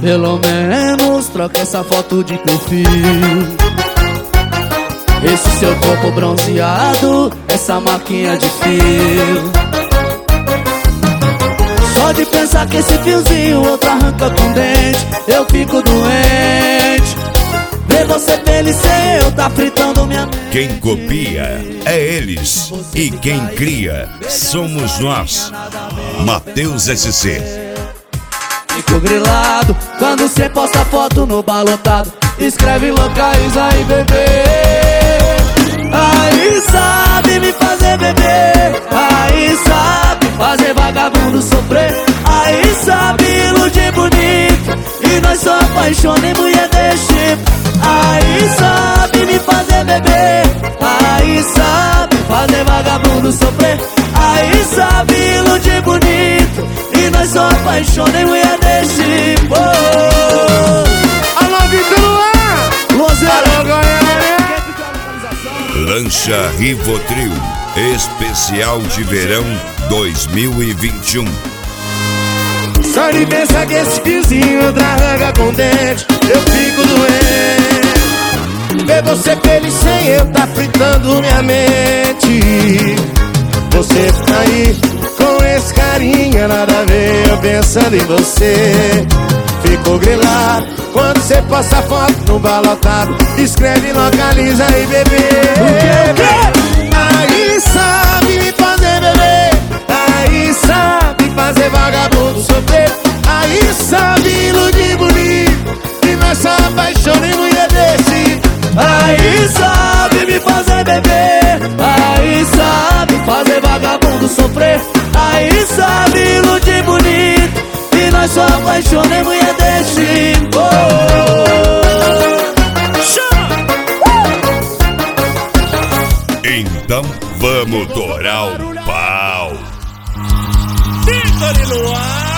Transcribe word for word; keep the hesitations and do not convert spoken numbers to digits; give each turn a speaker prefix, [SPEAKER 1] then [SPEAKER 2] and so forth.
[SPEAKER 1] Pelo menos troca essa foto de perfil. Esse seu corpo bronzeado, essa marquinha de fio. Só de pensar que esse fiozinho outro arranca com dente, eu fico doente. Ver você feliz sem eu tá fritando minha mente.
[SPEAKER 2] Quem copia é eles, e quem cria somos nós. Matheus S C.
[SPEAKER 1] Fico grilado quando cê posta foto no balotado. Escreve locais aí, bebê. Aí sabe me fazer beber. Aí sabe fazer vagabundo sofrer. Aí sabe iludir bonito, e nós só apaixona em mulher desse tipo. Aí sabe me fazer beber. Aí sabe fazer vagabundo sofrer. Aí sabe iludir bonito, e nós só apaixona em mulher desse tipo.
[SPEAKER 3] Alô, Vitor Luan!
[SPEAKER 1] Luanzera!
[SPEAKER 2] Lancha Rivotril, especial de verão dois mil e vinte e um.
[SPEAKER 3] Só de pensar que esse fiozinho arranca com dente, eu fico doente. Ver você feliz sem eu tá fritando minha mente. Você tá aí com esse carinha, nada a ver, eu pensando em você. Fico grilado quando você passa foto no balotado. Escreve, localiza aí, bebê. Aí sabe me fazer beber. Aí sabe fazer vagabundo sofrer. Aí sabe iludir bonito, e nós só apaixona em mulher desse.
[SPEAKER 1] Aí sabe me fazer beber. Aí sabe fazer vagabundo sofrer. Aí sabe iludir bonito, e nós só apaixona em mulher desse tipo.
[SPEAKER 2] Então vamos dourar o pau.
[SPEAKER 3] Vitor Luan!